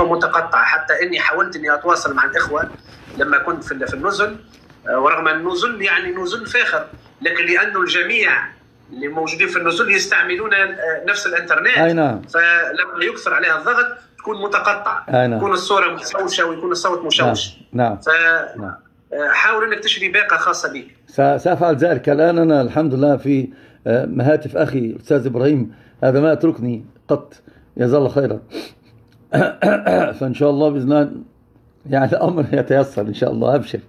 متقطع، حتى اني حاولت اني اتواصل مع الاخوه لما كنت في النزل، ورغم النزل يعني نزل فاخر، لكن لانه الجميع اللي موجودين في النزل يستعملون نفس الانترنت. نعم. فلما يكثر عليها الضغط تكون متقطع، نعم. تكون الصوره مشوشه ويكون الصوت مشوش. نعم. فحاول انك تشتري باقه خاصه بك. سأفعل ذلك الآن. أنا الحمد لله في هاتف أخي الأستاذ إبراهيم، هذا ما يتركني قط، جزاه الله خيرا. فإن شاء الله بإذن الله يعني الأمر يتيسر إن شاء الله. أبشر.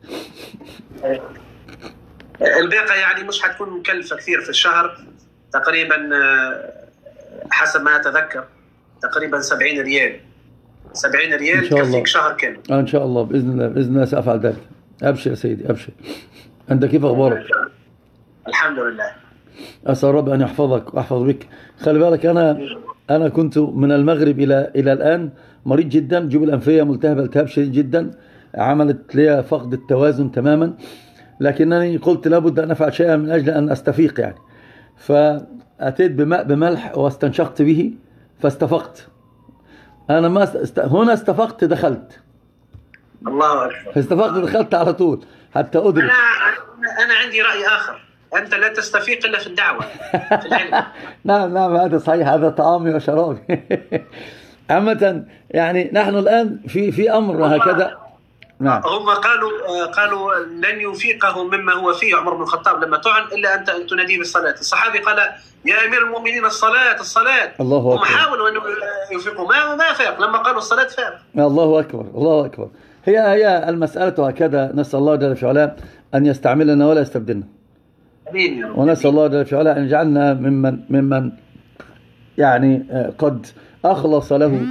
الباقة يعني مش حتكون مكلفة كثير في الشهر، تقريبا حسب ما أتذكر تقريبا 70 ريال. 70 ريال تكفيك شهر كامل. إن شاء الله بإذن الله، بإذن الله سأفعل ذلك. أبشر يا سيدي أبشر. أنت كيف أخبارك؟ الحمد لله. أسأل رب أن يحفظك ويحفظ بك. خلي بالك أنا كنت من المغرب إلى الآن مريض جدا، جيوب الأنفية ملتهبة التهاب شديد جدا، عملت لي فقد التوازن تماما، لكنني قلت لابد أن أفعل شيئا من أجل أن أستفيق يعني. فأتيت بماء بملح واستنشقت به فاستفقت. أنا ما هنا استفقت دخلت. الله أكبر. استفقت دخلت على طول حتى أدرك. أنا عندي رأي آخر، أنت لا تستفيق إلا في الدعوة في العلم. نعم هذا صحيح، هذا طعامي وشرابي. عامة يعني نحن الآن في أمر هكذا. نعم. هم قالوا لن يفيقه مما هو فيه عمر بن الخطاب لما طعن إلا أن تناديه بالصلاة. الصحابي قال يا أمير المؤمنين الصلاة. الله أكبر. هم حاولوا أن يفيقوا ما فاق، لما قالوا الصلاة فاق. الله أكبر الله أكبر. هي المسألة هكذا. نسأل الله جل في علاه أن يستعملنا ولا يستبدلنا. ونسأل الله جل في علاه أن يجعلنا ممن يعني قد أخلص له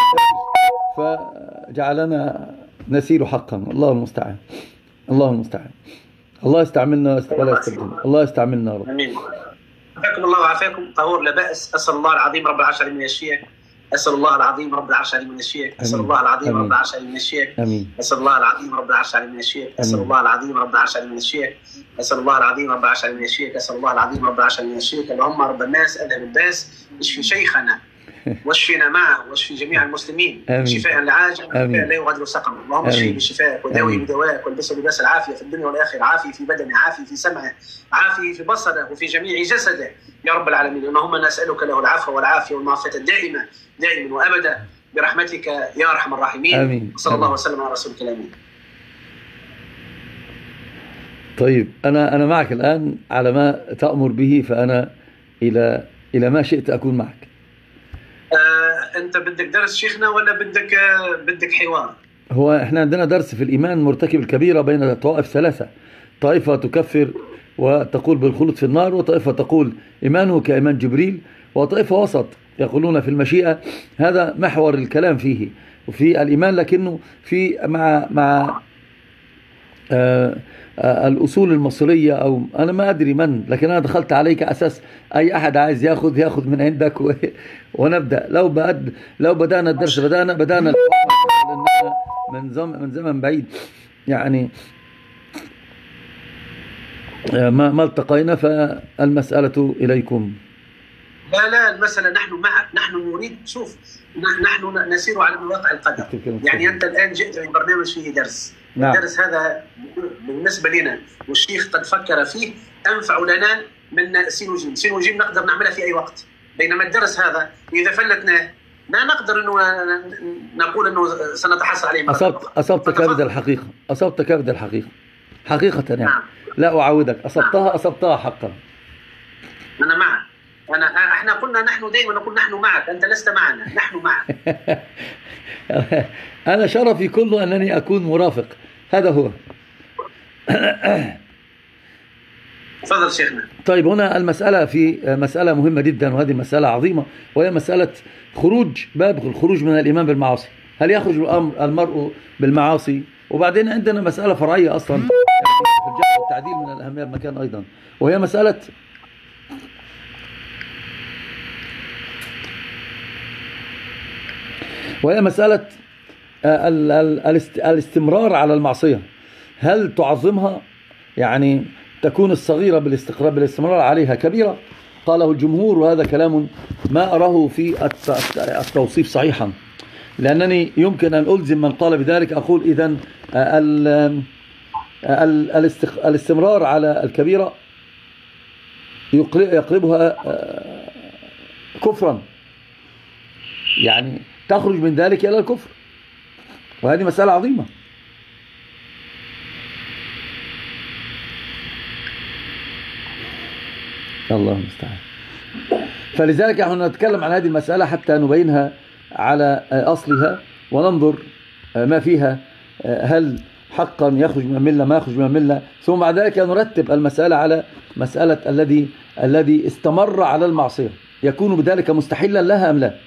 فجعلنا نسير حقا. الله المستعان. الله المستعان. الله يستعملنا ولا يستبدلنا. الله يستعملنا يا رب. امين. عافاكم الله وعافاكم. طهور لا بأس. أسأل الله العظيم رب العرش من يشفيك. أسأل الله العظيم رب العرش من يشفيك. أسأل الله العظيم رب العرش من يشفيك. أسأل الله العظيم رب العرش من يشفيك. أسأل الله العظيم رب العرش من يشفيك. أسأل الله العظيم رب العرش من يشفيك. أسأل الله العظيم رب العرش من يشفيك. اللهم رب الناس أذهب الباس، اشفي شيخنا واشفنا معه واشفي جميع المسلمين شفاء العاجل شفاء لا يغادر سقما. اللهم اشفيه بشفائك وداويه بدوائك والبسه لباس العافيه في الدنيا والاخره، عافيه في بدنه، عافيه في سمعه، عافيه في بصره وفي جميع جسده يا رب العالمين. اللهم نسالك له العفو والعافيه والمعافاه الدائمه دائما وابدا برحمتك يا ارحم الراحمين. امين. صلى الله وسلم على رسولك الامين. طيب انا معك الان على ما تأمر به، فانا الى ما شئت اكون معك. انت بدك درس شيخنا ولا بدك حوار؟ هو احنا عندنا درس في الإيمان مرتكب الكبيرة بين طوائف ثلاثة، طائفة تكفر وتقول بالخلود في النار، وطائفة تقول إيمانه كإيمان جبريل، وطائفة وسط يقولون في المشيئة. هذا محور الكلام فيه وفي الإيمان، لكنه في مع الأصول المصرية، أو أنا ما أدري من، لكن أنا دخلت عليك أساس أي أحد عايز ياخذ من عندك ونبدأ. لو بدأنا الدرس بدأنا من زمن بعيد يعني، ما التقينا. فالمسألة إليكم. لا المسألة نحن معك، نحن نريد، شوف نحن نسير على واقع القدر. يعني أنت الآن جئت من برنامج فيه درس. نعم. الدرس هذا بالنسبة لنا والشيخ قد فكر فيه أنفع لنا من سين وجيم نقدر نعملها في أي وقت، بينما الدرس هذا إذا فلتناه ما نقدر إنه نقول إنه سنتحصل عليه. أصبت كبد الحقيقة، أصبت كبد الحقيقة حقيقة يعني. نعم. لا أعودك، أصبتها حقا. أنا معك. احنا قلنا نحن دائما نقول نحن معك، أنت لست معنا، نحن معك. أنا شرفي كله أنني أكون مرافق، هذا هو. تفضل شيخنا. طيب هنا المسألة في مسألة مهمة جدا، وهذه مسألة عظيمة، وهي مسألة باب الخروج من الإيمان بالمعاصي. هل يخرج المرء بالمعاصي؟ وبعدين عندنا مسألة فرعية أصلا في الجهل والتعديل من الأهمية بمكان أيضا، وهي مسألة الاستمرار على المعصية. هل تعظمها؟ يعني تكون الصغيرة بالاستمرار عليها كبيرة؟ قاله الجمهور، وهذا كلام ما أراه في التوصيف صحيحا. لأنني يمكن أن ألزم من قال بذلك، أقول إذن الاستمرار على الكبيرة يقلبها كفرا، يعني تخرج من ذلك إلى الكفر، وهذه مسألة عظيمة. الله المستعان. فلذلك نحن نتكلم عن هذه المسألة حتى نبينها على أصلها وننظر ما فيها، هل حقا يخرج من الملة ما يخرج من الملة، ثم بعد ذلك نرتب المسألة على مسألة الذي استمر على المعصية، يكون بذلك مستحلا لها أم لا.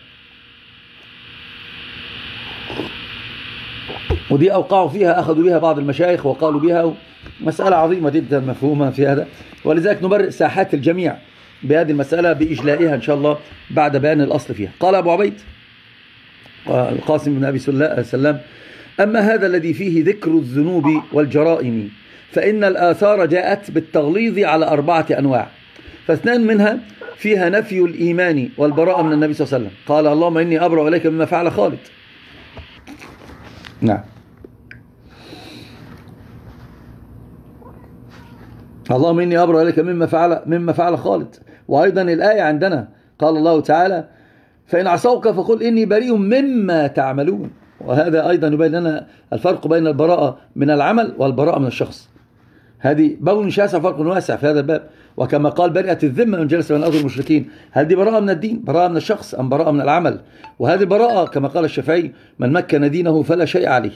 ودي أوقعوا فيها، أخذوا بها بعض المشايخ وقالوا بها، مسألة عظيمة جدا مفهومة في هذا، ولذلك نبرئ ساحات الجميع بهذه المسألة بإجلائها إن شاء الله بعد بيان الأصل فيها. قال أبو عبيد القاسم بن أبي سلام: أما هذا الذي فيه ذكر الذنوب والجرائم فإن الآثار جاءت بالتغليظ على 4 أنواع، فاثنان منها فيها نفي الإيمان والبراءة من النبي صلى الله عليه وسلم، قال: اللهم إني أبرأ إليك مما فعل خالد. نعم، اللهم إني أبرأ إليك مما فعل خالد. وأيضا الآية عندنا قال الله تعالى: فإن عصوك فقل إني بريء مما تعملون. وهذا أيضا يبين لنا الفرق بين البراءة من العمل والبراءة من الشخص. هذه بون شاسع، فرق واسع في هذا الباب. وكما قال: برئت الذمة من جلس بين أرض المشركين، هل دي براءة من الدين، براءة من الشخص، أم براءة من العمل؟ وهذه براءة كما قال الشافعي: من مكن دينه فلا شيء عليه.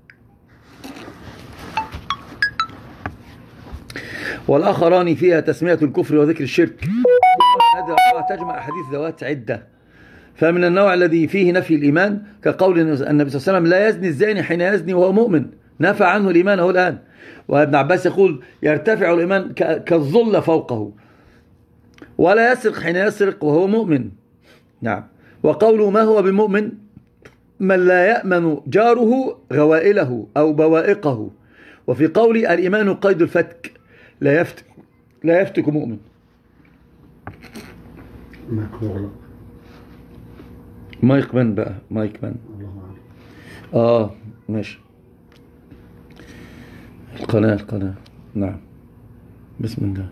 والآخران فيها تسمية الكفر وذكر الشرك. هذه تجمع أحاديث ذوات عدة. فمن النوع الذي فيه نفي الإيمان كقول النبي صلى الله عليه وسلم: لا يزني الزاني حين يزني وهو مؤمن، نفى عنه الإيمان هو الآن. وابن عباس يقول: يرتفع الإيمان كالظل فوقه، ولا يسرق حين يسرق وهو مؤمن. نعم. وقوله: ما هو بمؤمن من لا يأمن جاره غوائله أو بوائقه. وفي قول: الإيمان قيد الفتك، لا يفتك مؤمن. مايك من بقى، مايك من. ماشي. القناة. نعم، بسم الله.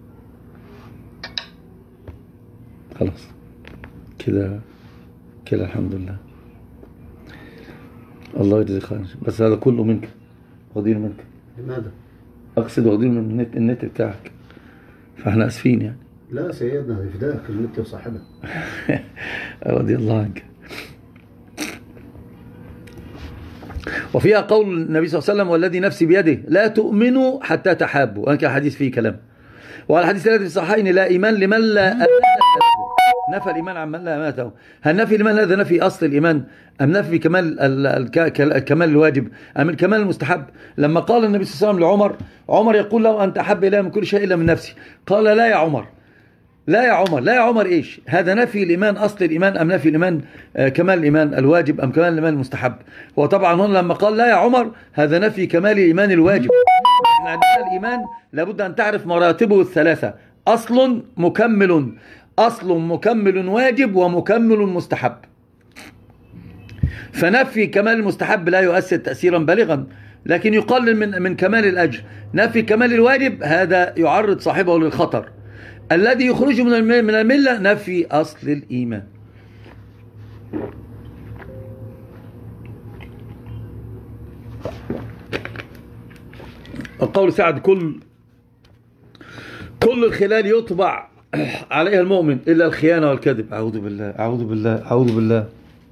خلاص كده الحمد لله. الله يجزيك خير. بس هذا كله منك، واخدين منك. لماذا؟ أقصد واخدين من النت بتاعك، فاحنا اسفين يعني. لا سيدنا، فداك النت وصاحبه. رضي الله عنك. وفيها قول النبي صلى الله عليه وسلم: والذي نفسي بيده لا تؤمنوا حتى تحابوا. وأن كان حديث فيه كلام. وعلى الحديث الذي في الصحيحين: لا إيمان لمن لا أمانة له. نفى الإيمان عن من لا أمانة له. هل نفي الإيمان هذا نفي أصل الإيمان، أم نفي كمال الكمال الواجب، أم الكمال المستحب؟ لما قال النبي صلى الله عليه وسلم عمر يقول له: أنت أحب إلي من كل شيء إلا من نفسي، قال: لا يا عمر إيش هذا؟ نفي الإيمان أصل الإيمان، أم نفي الإيمان كمال الإيمان الواجب، أم كمال الإيمان المستحب؟ وطبعا هنا لما قال: لا يا عمر، هذا نفي كمال الإيمان الواجب. احنا عندنا الإيمان لابد أن تعرف مراتبه الثلاثة: أصل مكمل واجب، ومكمل مستحب. فنفي كمال المستحب لا يؤثر تأثيرا بالغا، لكن يقلل من كمال الأجر. نفي كمال الواجب هذا يعرض صاحبه للخطر. الذي يخرج من الملة نفي أصل الإيمان. القول سعد: كل الخلال يطبع عليها المؤمن إلا الخيانة والكذب. أعوذ بالله.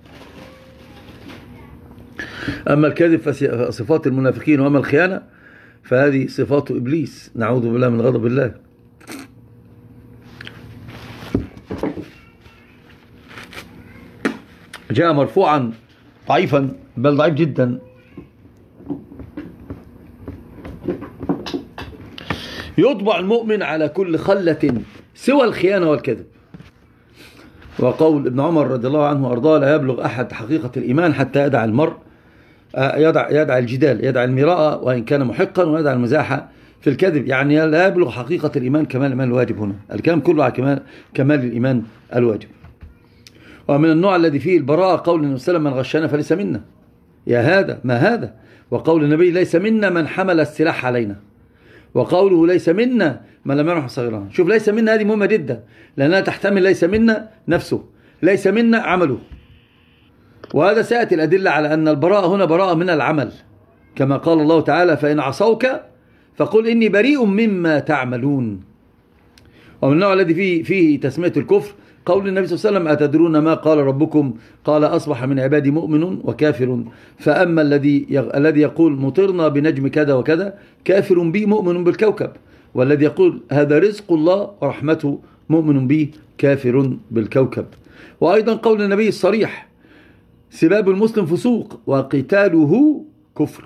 أما الكذب فصفات المنافقين، وأما الخيانة فهذه صفات إبليس، نعوذ بالله من غضب الله. جاء مرفوعا ضعيفا، بل ضعيف جدا: يطبع المؤمن على كل خلة سوى الخيانة والكذب. وقول ابن عمر رضي الله عنه وأرضاه: لا يبلغ أحد حقيقة الإيمان حتى يدع المرء يدع الجدال، يدع المراءة وإن كان محقا، ويدع المزاحة في الكذب. يعني لا يبلغ حقيقة الإيمان كمال الإيمان الواجب. هنا الكلام كله على كمال الإيمان الواجب. ومن النوع الذي فيه البراءة قول النبي صلى الله عليه وسلم: من غشنا فليس منا. يا هذا ما هذا. وقول النبي: ليس منا من حمل السلاح علينا. وقوله: ليس منا من لم يرحم صغيرنا. شوف، ليس منا هذه مهمة جدا، لأنها تحتمل ليس منا نفسه، ليس منا عمله. وهذا سيأتي الأدلة على أن البراءة هنا براءة من العمل، كما قال الله تعالى: فإن عصوك فقل إني بريء مما تعملون. ومن النوع الذي فيه تسمية الكفر قول النبي صلى الله عليه وسلم: أتدرون ما قال ربكم؟ قال: أصبح من عبادي مؤمن وكافر، فأما الذي يقول مطرنا بنجم كذا وكذا كافر بي مؤمن بالكوكب، والذي يقول هذا رزق الله ورحمته مؤمن بي كافر بالكوكب. وأيضا قول النبي الصريح: سباب المسلم فسوق وقتاله كفر.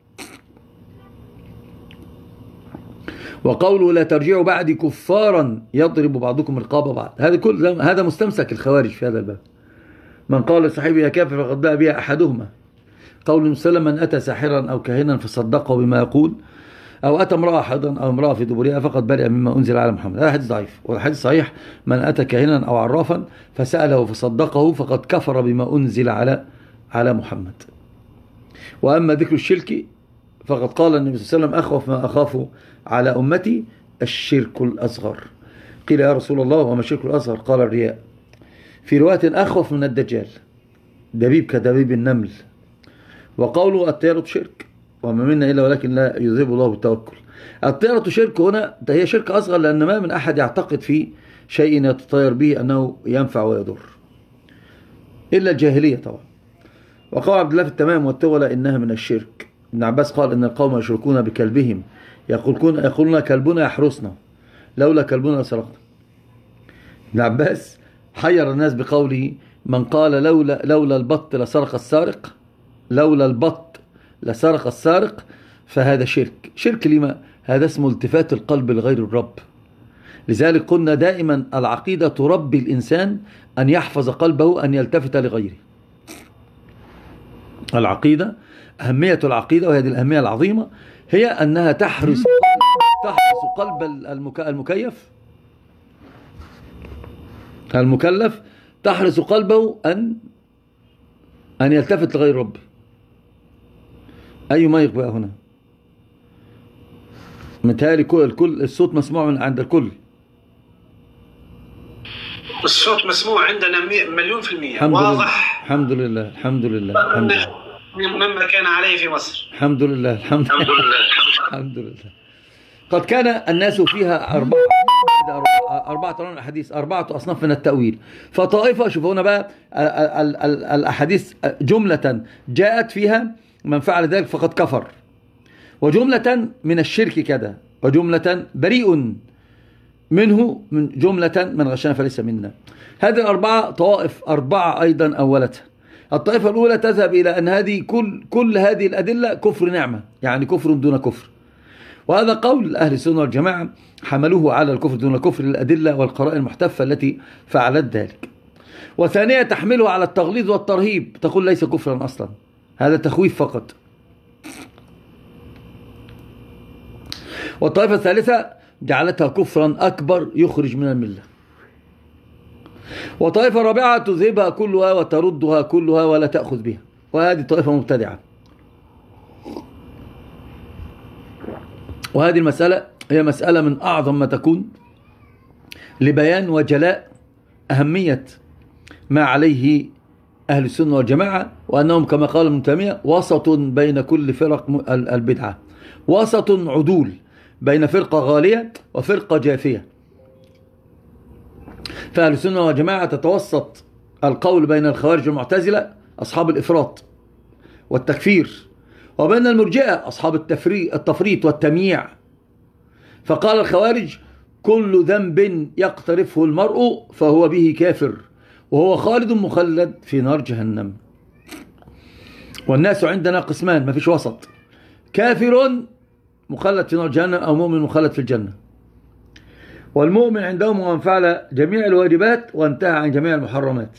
وقوله: لا ترجعوا بعدي كفارا يضرب بعضكم رقاب بعض. هذا مستمسك الخوارج في هذا الباب. من قال لصاحبه يا كافر فقد باء بها أحدهما. قول النبي صلى الله عليه وسلم: من أتى ساحرا أو كاهنا فصدقه بما يقول، أو أتى امرأة حيضا أو امرأة في دبرها فقد برئ مما أنزل على محمد. هذا حديث ضعيف. والحديث صحيح: من أتى كاهنا أو عرافا فسأله فصدقه فقد كفر بما أنزل على محمد. وأما ذكر الشرك فقد قال النبي صلى الله عليه وسلم: أخوف ما أخاف على أمتي الشرك الأصغر. قيل: يا رسول الله وما الشرك الأصغر؟ قال: الرياء. في رواية: أخوف من الدجال، دبيب كدبيب النمل. وقوله: الطيرة شرك وما منا إلا ولكن لا يذهب الله بالتوكل. الطيرة شرك هنا هي شرك أصغر، لأن ما من أحد يعتقد في شيء يتطير به أنه ينفع ويضر إلا الجاهلية طبعا. وقال عبد الله في التمام والتولى: إنها من الشرك. ابن عباس قال: إن القوم يشركون بكلبهم، يقولون كلبنا يحرسنا، لولا كلبنا لسرقنا. ابن عباس حير الناس بقوله: من قال لولا البط لسرق السارق، لولا البط لسرق السارق، فهذا شرك لما؟ هذا اسمه التفات القلب لغير الرب. لذلك قلنا دائما العقيدة تربي الإنسان أن يحفظ قلبه أن يلتفت لغيره. العقيدة، أهمية العقيدة وهذه الأهمية العظيمة هي أنها تحرس قلب المكلف، تحرس قلبه أن يلتفت لغير ربه. أي مايق بقى هنا؟ متهيألي الكل الصوت مسموع من عند الكل. الصوت مسموع عندنا 1,000,000%. واضح. الحمد لله الحمد لله مما كان عليه في مصر. الحمد لله الحمد لله. قد كان الناس فيها أربعة أحاديث، 4 أصناف من التأويل. فطائفة، شوفوا هنا بقى الأحاديث جملة جاءت فيها من فعل ذلك فقد كفر، وجملة من الشرك كذا، وجملة بريء منه، من جملة من غشنا فليس منا. هذه الأربعة طوائف، 4 أيضا أولتها. الطائفة الأولى تذهب إلى أن هذه كل هذه الأدلة كفر نعمة، يعني كفر دون كفر. وهذا قول أهل السنة والجماعة، حملوه على الكفر دون كفر الأدلة والقرائن المحتفة التي فعلت ذلك. وثانية تحمله على التغليظ والترهيب، تقول ليس كفرا أصلا، هذا تخويف فقط. والطائفة الثالثة جعلتها كفرا أكبر يخرج من الملة. وطائفة رابعة تذهبها كلها وتردها كلها ولا تأخذ بها، وهذه طائفة مبتدعة. وهذه المسألة هي مسألة من أعظم ما تكون لبيان وجلاء أهمية ما عليه أهل السنة والجماعة، وأنهم كما قال ابن تيمية وسط بين كل فرق البدعة، وسط عدول بين فرقة غالية وفرقة جافية. فأهل السنة والجماعة تتوسط القول بين الخوارج والمعتزلة أصحاب الإفراط والتكفير، وبين المرجئة أصحاب التفريط والتمييع. فقال الخوارج: كل ذنب يقترفه المرء فهو به كافر وهو خالد مخلد في نار جهنم. والناس عندنا قسمان، ما فيش وسط: كافر مخلد في نار جهنم أو مؤمن مخلد في الجنة. والمؤمن عندهم من فعل جميع الواجبات وانتهى عن جميع المحرمات.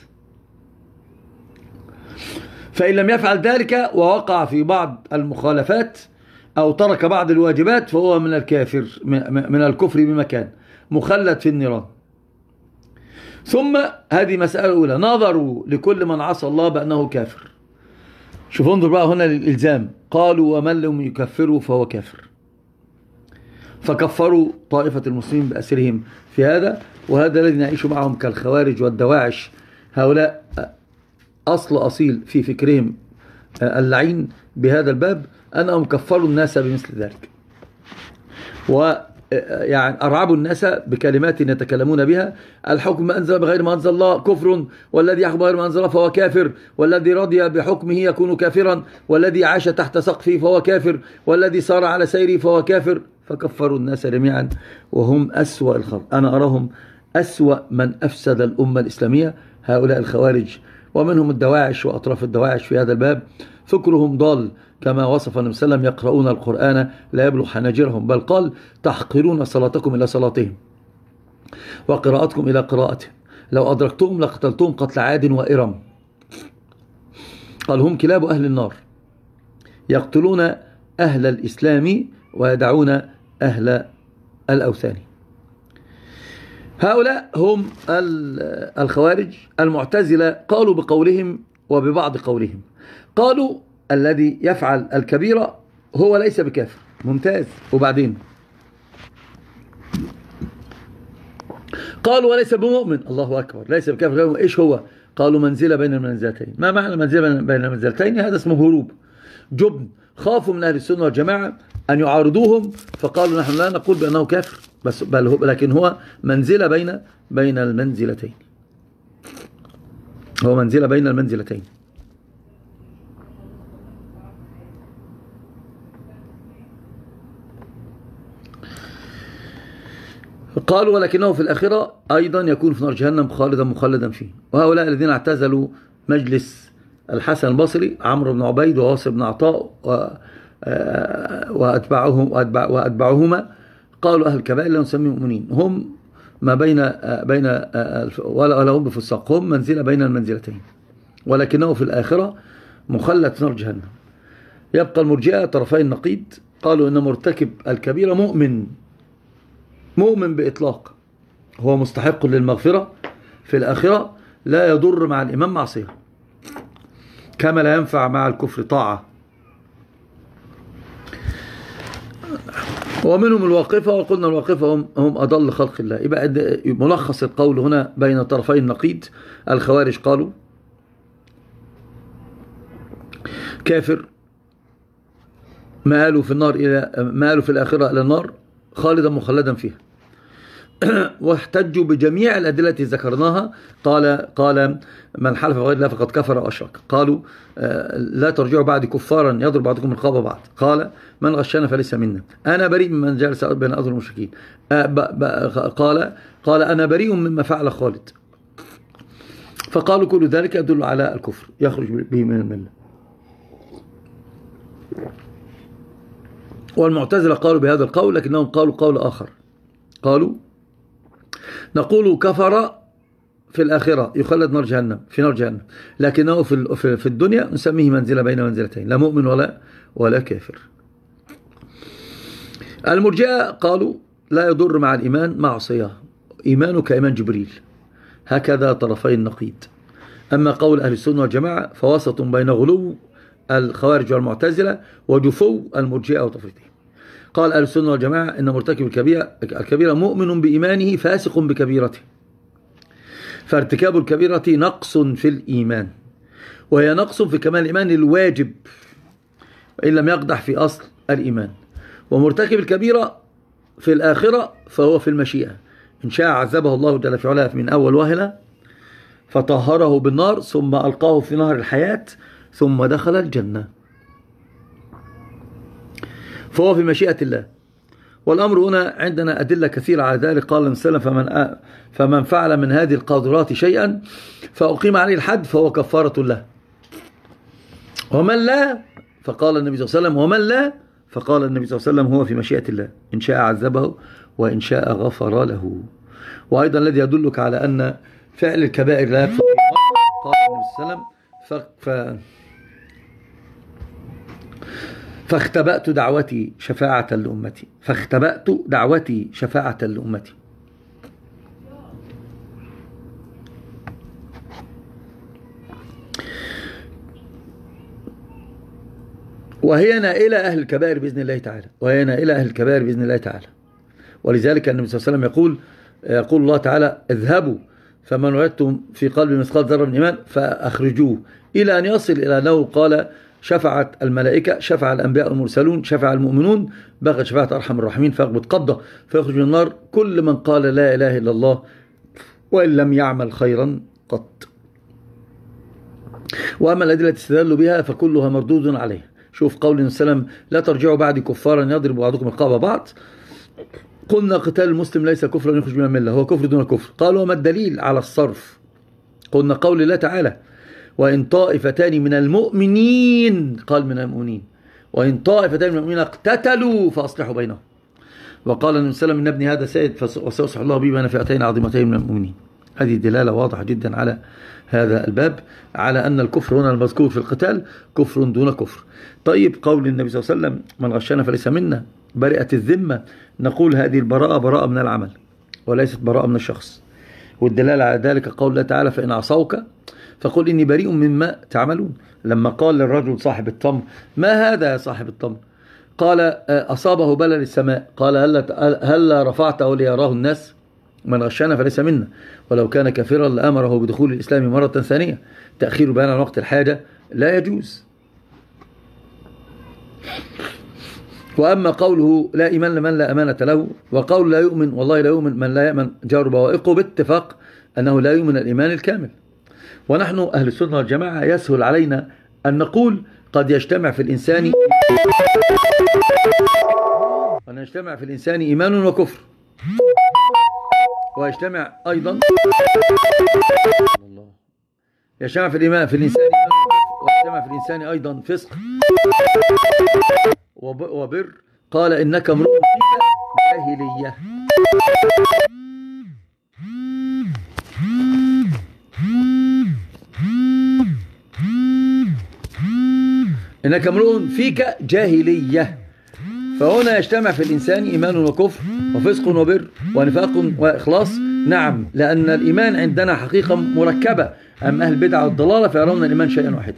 فإن لم يفعل ذلك ووقع في بعض المخالفات أو ترك بعض الواجبات فهو من الكافر، من الكفر بمكان، مخلد في النيران. ثم هذه مسألة أولى، نظروا لكل من عصى الله بأنه كافر. شوف انظر بقى هنا للإلزام، قالوا ومن لم يكفروا فهو كافر، فكفروا طائفة المسلمين بأسرهم في هذا. وهذا الذي نعيش معهم كالخوارج والدواعش، هؤلاء أصيل في فكرهم اللعين بهذا الباب أنهم كفروا الناس بمثل ذلك، ويعني أرعبوا الناس بكلمات يتكلمون بها: الحكم ما أنزل بغير ما أنزل الله كفر، والذي يحكم بغير ما أنزل الله فهو كافر، والذي رضي بحكمه يكون كافرا، والذي عاش تحت سقفه فهو كافر، والذي سار على سيره فهو كافر. فكفروا الناس جميعا وهم أسوأ الخلق. أنا أراهم أسوأ من أفسد الأمة الإسلامية، هؤلاء الخوارج، ومنهم الدواعش وأطراف الدواعش في هذا الباب. فكرهم ضال كما وصف النبي صلى الله عليه وسلم: يقرؤون القرآن لا يبلغ حناجرهم، بل قال: تحقرون صلاتكم إلى صلاتهم وقراءتكم إلى قراءتهم، لو أدركتهم لقتلتهم قتل عاد وإرم. قال: هم كلاب أهل النار، يقتلون أهل الإسلام ويدعون أهل الأوثان. هؤلاء هم الخوارج. المعتزلة قالوا بقولهم وببعض قولهم، قالوا: الذي يفعل الكبيرة هو ليس بكافر. ممتاز. وبعدين قالوا: وليس بمؤمن. الله أكبر. ليس بكافر. إيش هو؟ قالوا: منزلة بين المنزلتين. ما معنى منزلة بين المنزلتين؟ هذا اسمه هروب، جبن. خافوا من أهل السنة والجماعة أن يعارضوهم، فقالوا: نحن لا نقول بأنه كافر، لكن هو منزلة بين المنزلتين، هو منزلة بين المنزلتين. قالوا: ولكنه في الآخرة أيضا يكون في نار جهنم خالدا مخلدا فيه. وهؤلاء الذين اعتزلوا مجلس الحسن البصري، عمرو بن عبيد وواصل بن عطاء وأتبعهما، قالوا: أهل الكبائر لا نسمي مؤمنين، هم ما بين ولا هم بفساق، هم منزلة بين المنزلتين، ولكنه في الآخرة مخلد في نار جهنم. يبقى المرجئة طرفي النقيض، قالوا إن مرتكب الكبيرة مؤمن بإطلاق، هو مستحق للمغفرة في الآخرة، لا يضر مع الإيمان معصية، كما لا ينفع مع الكفر طاعة. ومنهم الواقفة، وقلنا الواقفة هم أضل خلق الله. يبقى ملخص القول هنا بين طرفي النقيض: الخوارج قالوا كافر، مآله في الآخرة إلى النار خالدا مخلدا فيها، واحتجوا بجميع الأدلة التي ذكرناها. قال: من حلف بغير الله فقد كفر وأشرك. قالوا: لا ترجعوا بعد كفارا يضرب بعضكم رقاب بعض. قال: من غشنا فليس منا. أنا بريء ممن جالس بين أظهر المشركين. قال: أنا بريء مما فعل خالد. فقالوا: كل ذلك يدل على الكفر، يخرج به من الملة. والمعتزلة قالوا بهذا القول، لكنهم قالوا قول آخر، قالوا: نقول كفر في الآخرة يخلد في نار جهنم، لكنه في الدنيا نسميه منزلة بين منزلتين، لا مؤمن ولا كافر. المرجئة قالوا: لا يضر مع الإيمان معصية، إيمانه كإيمان جبريل. هكذا طرفي النقيض. أما قول أهل السنة والجماعة فوسط بين غلو الخوارج والمعتزلة وجفو المرجئة وتفريطهم. قال أهل السنة والجماعة إن مرتكب الكبيرة مؤمن بإيمانه فاسق بكبيرته، فارتكاب الكبيرة نقص في الإيمان، وهي نقص في كمال الإيمان الواجب إن لم يقدح في أصل الإيمان. ومرتكب الكبيرة في الآخرة فهو في المشيئة، إن شاء عذبه الله جل في علاه من أول وهلة فطهره بالنار، ثم ألقاه في نهر الحياة، ثم دخل الجنة، فهو في مشيئة الله. والأمر هنا عندنا أدلة كثيرة على ذلك. قال النبي صلى الله عليه وسلم: فمن فعل من هذه القاذورات شيئا فأقيم عليه الحد فهو كفارة له، ومن لا، فقال النبي صلى الله عليه وسلم: ومن لا، فقال النبي صلى الله عليه وسلم: هو في مشيئة الله، إن شاء عذبه وإن شاء غفر له. وأيضا الذي يدلك على أن فعل الكبائر لا يكفر، قال النبي صلى الله عليه وسلم: فاختبأت دعوتي شفاعة لأمتي، فاختبأت دعوتي شفاعة لأمتي. وهي نائلة أهل الكبائر بإذن الله تعالى، وهي نائلة أهل الكبائر بإذن الله تعالى. ولذلك النبي صلى الله عليه وسلم يقول الله تعالى: اذهبوا فمن وجدتم في قلبه مثقال ذرة من إيمان فأخرجوه، إلى أن يصل إلى أنه قال: شفعت الملائكة، شفع الأنبياء المرسلون، شفع المؤمنون، بقت شفاعة أرحم الراحمين، فيقبض قبضة فيخرج من النار كل من قال لا إله إلا الله وإن لم يعمل خيرا قط. وأما الأدلة استدلوا بها فكلها مردود عليها. شوف قول النبي صلى الله عليه وسلم: لا ترجعوا بعدي كفارا يضرب بعضكم رقاب بعض. قلنا: قتال المسلم ليس كفرا يخرج من الملة، هو كفر دون كفر. قالوا: وما الدليل على الصرف؟ قلنا: قول الله تعالى: وإن طائفتان من المؤمنين، قال من المؤمنين، وإن طائفتان من المؤمنين اقتتلوا فأصلحوا بينهم. وقال النبي صلى الله عليه وسلم: إن ابني هذا سيد وسيصلح الله به بين فئتين عظيمتين من المؤمنين. هذه دلالة واضحة جدا على هذا الباب، على أن الكفر هنا المذكور في القتال كفر دون كفر. طيب، قول النبي صلى الله عليه وسلم: من غشنا فليس منا، برئت الذمة. نقول: هذه البراءة براءة من العمل وليست براءة من الشخص. والدلالة على ذلك قول الله تعالى: فإن عصوك فقل إني بريء مما تعملون. لما قال للرجل صاحب التمر: ما هذا يا صاحب التمر؟ قال: أصابه بلل السماء. قال: هل رفعته ليراه الناس؟ من غشنا فليس منا، ولو كان كافرا لأمره بدخول الإسلام مرة ثانية. تأخير بيان عن وقت الحاجة لا يجوز. وأما قوله: لا إيمان لمن لا أمانة له، وقول: لا يؤمن والله لا يؤمن من لا يأمن جار بوائقه، باتفاق أنه لا يؤمن الإيمان الكامل. ونحن أهل السنة والجماعة يسهل علينا أن نقول: قد يجتمع في الإنسان إيمان وكفر، ويجتمع أيضا يجتمع في الإنسان إيمان وكفر، ويجتمع في الإنسان أيضا فسق وبر. قال: إنك امرؤ فيك جاهلية. إنك امرؤ فيك جاهلية. فهنا يجتمع في الإنسان إيمان وكفر وفسق وبر ونفاق وإخلاص. نعم، لأن الإيمان عندنا حقيقة مركبة. أما أهل البدع والضلالة فيرون الإيمان شيئا واحدا.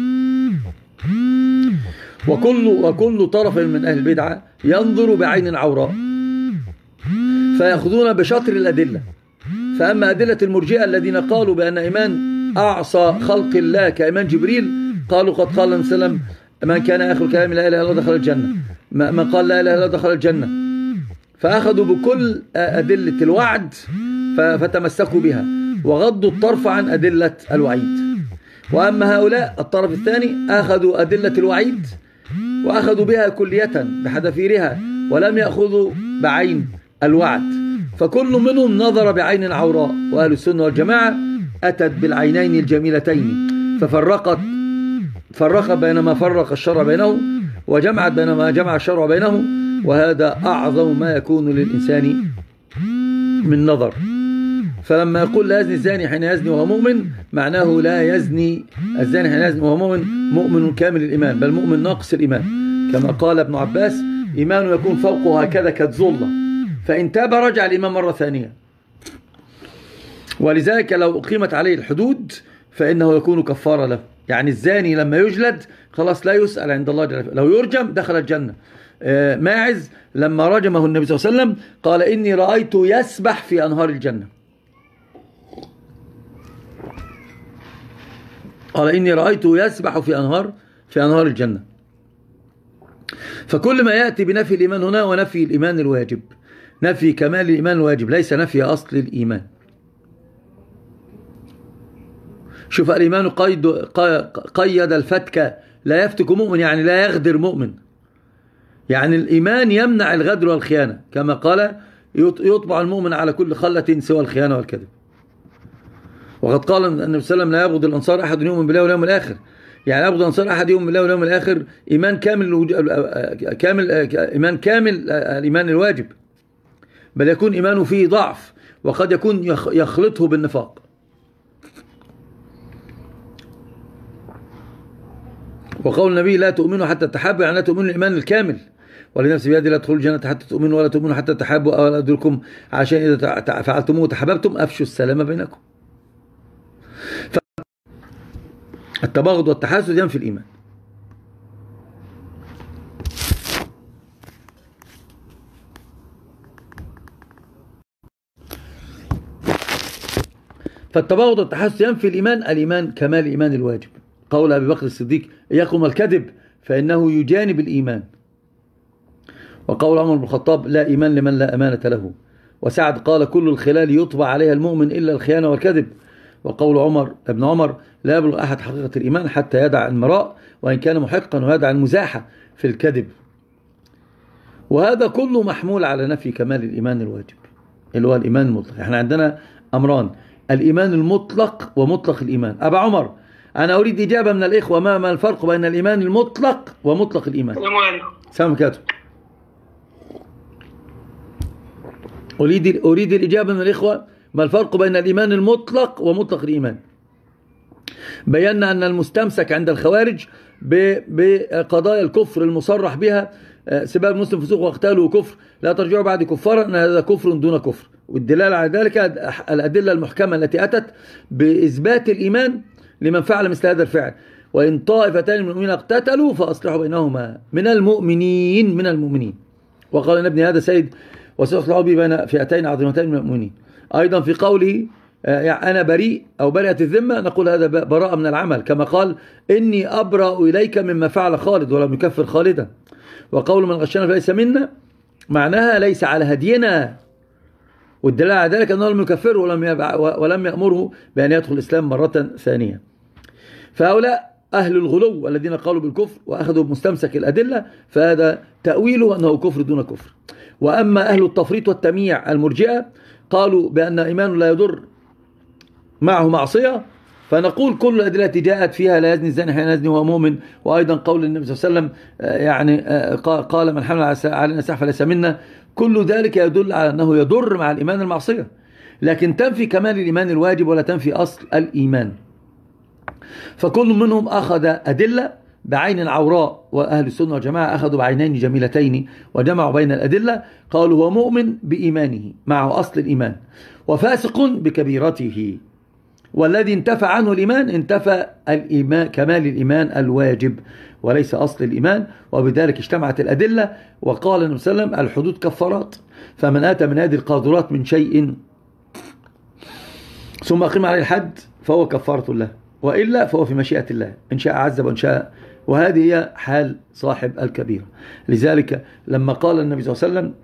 وكل طرف من أهل البدعة ينظر بعين عوراء، فيأخذون بشطر الأدلة. فأما أدلة المرجئة الذين قالوا بأن إيمان أعصى خلق الله كإيمان جبريل، قالوا: قد قال النبي صلى الله عليه وسلم: من كان آخر كلام لا إله إلا الله دخل الجنة، من قال لا إله إلا الله دخل الجنة. فأخذوا بكل أدلة الوعد فتمسكوا بها، وغضوا الطرف عن أدلة الوعيد. وأما هؤلاء الطرف الثاني أخذوا أدلة الوعيد وأخذوا بها كلية بحذافيرها، ولم يأخذوا بعين الوعد. فكل منهم نظر بعين عوراء، وأهل السنة والجماعة أتت بالعينين الجميلتين، فرقت بين ما فرق الشرع بينه، وجمعت بين ما جمع الشرع بينه. وهذا أعظم ما يكون للإنسان من نظر. فلما يقول: لا يزني الزاني حين يزني وهو مؤمن، معناه لا يزني الزاني حين يزني وهو مؤمن كامل الإيمان، بل مؤمن ناقص الإيمان. كما قال ابن عباس: إيمانه يكون فوقه هكذا كالظلة، فإن تاب رجع الإيمان مرة ثانية. ولذلك لو أقيمت عليه الحدود فإنه يكون كفارة له. يعني الزاني لما يجلد خلاص لا يسأل عند الله جل وعلا، لو يرجم دخل الجنة. ماعز لما رجمه النبي صلى الله عليه وسلم قال: إني رأيته يسبح في أنهار الجنة. قال: إني رأيته يسبح في أنهار الجنة. فكل ما يأتي بنفي الإيمان هنا ونفي الإيمان الواجب، نفي كمال الإيمان الواجب، ليس نفي أصل الإيمان. شوف، الإيمان قيد الفتك، لا يفتك مؤمن يعني لا يغدر مؤمن. يعني الإيمان يمنع الغدر والخيانة، كما قال: يطبع المؤمن على كل خلة سوى الخيانة والكذب. وقد قال النبي صلى الله عليه وسلم: لا يبغض الأنصار أحد يؤمن بالله واليوم الآخر. يعني يبغض الأنصار أحد يؤمن بالله واليوم الآخر إيمان كامل الإيمان الواجب، بل يكون إيمانه فيه ضعف، وقد يكون يخلطه بالنفاق. وقول النبي: لا تؤمنوا حتى تحابوا، يعني لا تؤمنوا الإيمان الكامل. ولنفسي بيدي لا تدخلوا الجنة حتى تؤمنوا، ولا تؤمنوا حتى تحابوا، أولا أدلكم عشان إذا فعلتموه وتحاببتم أفشوا السلام بينكم. التباغض والتحاسد ينفي الإيمان. فالتباغض والتحسس ينفي الإيمان كمال الإيمان الواجب. قول أبي بكر الصديق: إياكم الكذب فإنه يجانب الإيمان. وقول عمر بن الخطاب: لا إيمان لمن لا أمانة له. وسعد قال: كل الخلال يطبع عليها المؤمن إلا الخيانة والكذب. وقول ابن عمر: لا يبلغ أحد حقيقة الإيمان حتى يدع المراء وإن كان محقا، ويدع المزاحة في الكذب. وهذا كله محمول على نفي كمال الإيمان الواجب اللي هو الإيمان المطلق. احنا عندنا أمران: الإيمان المطلق ومطلق الإيمان. أبا عمر، أنا أريد إجابة من الإخوة: ما الفرق بين الإيمان المطلق ومطلق الإيمان؟ سلام كاتب. أريد الإجابة من الإخوة: ما الفرق بين الإيمان المطلق ومطلق الإيمان؟ بينا أن المستمسك عند الخوارج بقضايا الكفر المصرح بها، سباب المسلم فسوق وقتاله كفر، لا ترجعوا بعد كفارا، أن هذا كفر دون كفر. والدلالة على ذلك الأدلة المحكمة التي أتت بإثبات الإيمان لمن فعل مثل هذا الفعل: وإن طائفتان من المؤمنين اقتتلوا فأصلحوا بينهما من المؤمنين. وقال إن ابن هذا سيد وسيصلح به بين فئتين عظيمتين من المؤمنين. أيضا في قوله أنا بريء أو برئت الذمة، نقول هذا براءة من العمل، كما قال: إني أبرأ إليك مما فعل خالد ولم يكفر خالدا. وقول من غشنا فليس منا، معناها ليس على هدينا، والدلالة على ذلك أنه لم يكفره ولم يأمره بأن يدخل الإسلام مرة ثانية. فهؤلاء أهل الغلو الذين قالوا بالكفر وأخذوا بمستمسك الأدلة، فهذا تأويله أنه كفر دون كفر. وأما أهل التفريط والتمييع المرجئة قالوا بأن إيمان لا يضر معه معصية، فنقول كل الأدلة جاءت فيها لا يزني الزاني حين يزني وهو مؤمن. وأيضا قول النبي صلى الله عليه وسلم يعني قال: من حمل علينا سلاح فليس منا. كل ذلك يدل على أنه يضر مع الإيمان المعصية، لكن تنفي كمال الإيمان الواجب ولا تنفي أصل الإيمان. فكل منهم أخذ أدلة بعين عوراء، وأهل السنة والجماعة أخذوا بعينين جميلتين وجمعوا بين الأدلة. قالوا: هو مؤمن بإيمانه معه أصل الإيمان، وفاسق بكبيرته. والذي انتفى عنه الإيمان انتفى الإيمان كمال الإيمان الواجب وليس أصل الإيمان. وبذلك اجتمعت الأدلة. وقال النبي صلى الله عليه وسلم: الحدود كفارات، فمن أتى من هذه القاذورات من شيء ثم أقيم عليه الحد فهو كفارة له، وإلا فهو في مشيئة الله، إن شاء عذب وإن شاء. وهذه هي حال صاحب الكبيرة. لذلك لما قال النبي صلى الله عليه وسلم: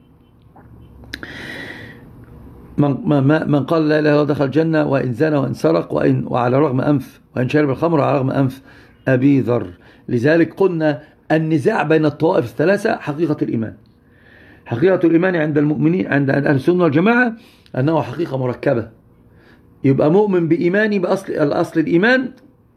من قال لا إله إلا الله دخل الجنة وإن زنى وإن سرق وعلى رغم أنف، وإن شرب الخمر وعلى رغم أنف أبي ذر. لذلك قلنا النزاع بين الطوائف الثلاثة حقيقة الإيمان. حقيقة الإيمان عند المؤمنين عند أهل السنة والجماعة أنه حقيقة مركبة. يبقى مؤمن بإيماني بأصل الإيمان،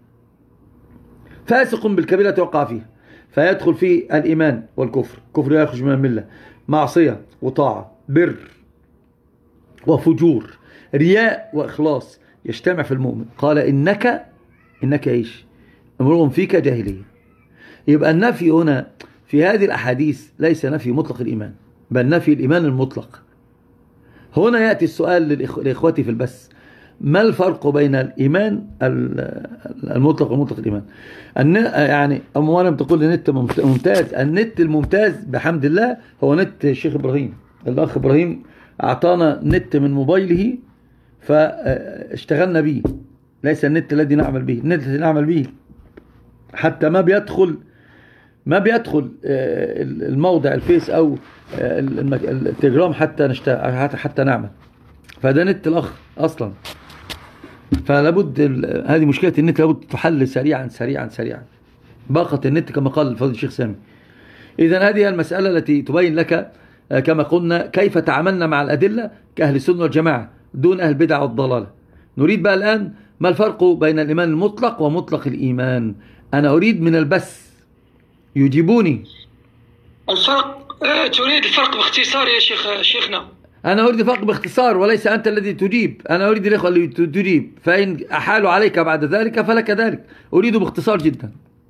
فاسق بالكبيرة وقع فيه فيدخل في الإيمان والكفر. كفر يخرج من الملة، معصية وطاعة، بر وفجور، رياء وإخلاص يجتمع في المؤمن. قال: إنك إيش؟ امرؤ فيك جاهلية. يبقى النفي هنا في هذه الأحاديث ليس نفي مطلق الإيمان، بل نفي الإيمان المطلق. هنا يأتي السؤال لإخوتي في البث: ما الفرق بين الإيمان المطلق ومطلق الإيمان؟ يعني أموالا تقول النت ممتاز. النت الممتاز بحمد الله هو نت الشيخ إبراهيم. الأخ إبراهيم أعطانا نت من موبايله فاشتغلنا به، ليس النت الذي نعمل به. النت الذي نعمل به حتى ما بيدخل الموضع الفيس أو التليجرام حتى نعمل. فده نت الأخ أصلا. فلابد هذه مشكلة النت، لابد تحل سريعا سريعا سريعا. باقة النت كما قال الفضل الشيخ سامي. إذن هذه المسألة التي تبين لك كما قلنا كيف تعاملنا مع الأدلة كأهل السنة والجماعة دون أهل البدع والضلالة. نريد بقى الآن ما الفرق بين الإيمان المطلق ومطلق الإيمان. أنا أريد من البث يجيبوني. الفرق تريد الفرق باختصار يا شيخنا؟ أنا أريد الفرق باختصار وليس أنت الذي تجيب. أنا أريد الإخوة اللي تجيب، فإن أحالوا عليك بعد ذلك فلك ذلك. أريد باختصار جدا.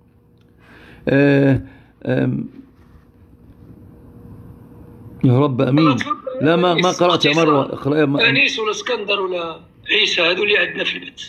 يا رب أمين. لا ما قرأت يا مروة. أنيس ولا اسكندر ولا عيسى، هذول اللي عندنا في البيت.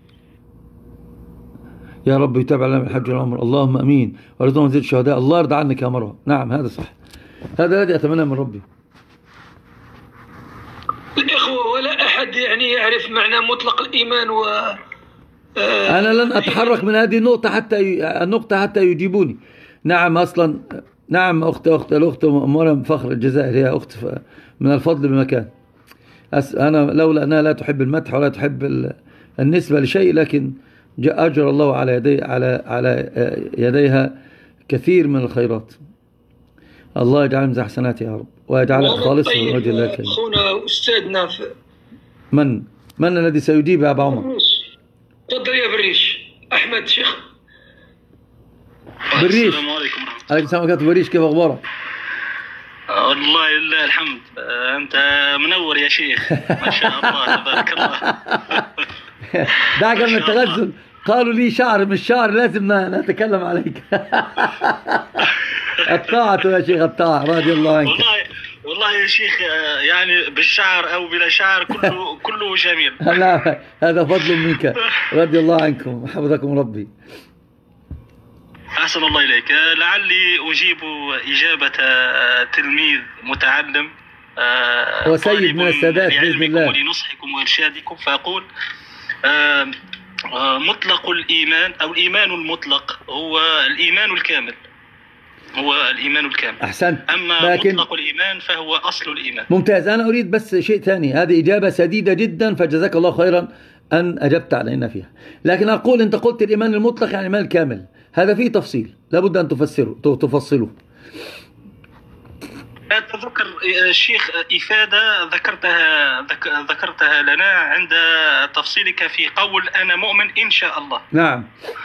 يا رب يتابع لنا الحج والعمر. اللهم أمين. ورضوان منزل الشهداء. الله يرضى عنك يا مروة. نعم هذا صح، هذا الذي أتمنى من ربي. الإخوة ولا أحد أحد يعني يعرف معنى مطلق الإيمان و أنا لن أتحرك من هذه النقطة حتى يجيبوني. نعم أصلا، نعم الأخت مريم فخر الجزائر هي أخت من الفضل بمكان. أنا لولا أنها لا تحب المدح ولا تحب النسبة لشيء، لكن أجر الله على يديها كثير من الخيرات. الله يجعل من حسنات يا رب، ويجعلها خالصة من وجه الله الكريم. أخونا أستاذنا من الذي سيجيب يا أبا عمر؟ تفضل يا بريش. أحمد شيخ بريش. السلام عليكم. عليكم السلام ورحمة. بريش، كيف أخبارك؟ والله لله الحمد. أنت منور يا شيخ، ما شاء الله تبارك الله. دعك من التغزل. قالوا لي شعر مش شعر لازم نتكلم عليك. الطاعة يا شيخ، الطاعة رضي الله عنك. والله يا شيخ يعني بالشعر أو بلا شعر كله جميل. لا هذا فضل منك، رضي الله عنكم، حفظكم ربي. أحسن الله إليك. لعلي أجيب إجابة تلميذ متعلم وسيد من السادات بإذن الله، ولنصحكم وإرشادكم، فأقول مطلق الإيمان أو الإيمان المطلق هو الإيمان الكامل، هو الإيمان الكامل. أحسنت. أما مطلق الإيمان فهو أصل الإيمان. ممتاز. أنا أريد بس شيء ثاني، هذه إجابة سديدة جدا، فجزاك الله خيرا أن أجبت علينا فيها. لكن أقول أنت قلت الإيمان المطلق يعني الإيمان الكامل، هذا فيه تفصيل لابد أن تفصله. أتذكر الشيخ إفادة ذكرتها لنا عند تفصيلك في قول أنا مؤمن إن شاء الله. نعم.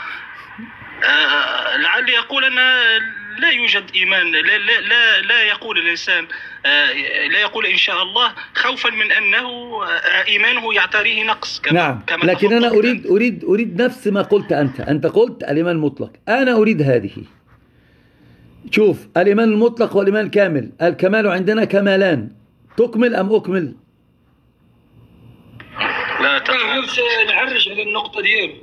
لعلي أقول أن لا يوجد إيمان، لا يقول الإنسان لا يقول إن شاء الله خوفا من أنه إيمانه يعتريه نقص. نعم. لكن أنا أريد نفس ما قلت أنت قلت الإيمان المطلق، أنا أريد هذه. شوف، الإيمان المطلق والإيمان الكامل، الكمال عندنا كمالان، تكمل أم أكمل؟ لا نعرج على النقطة ديالو.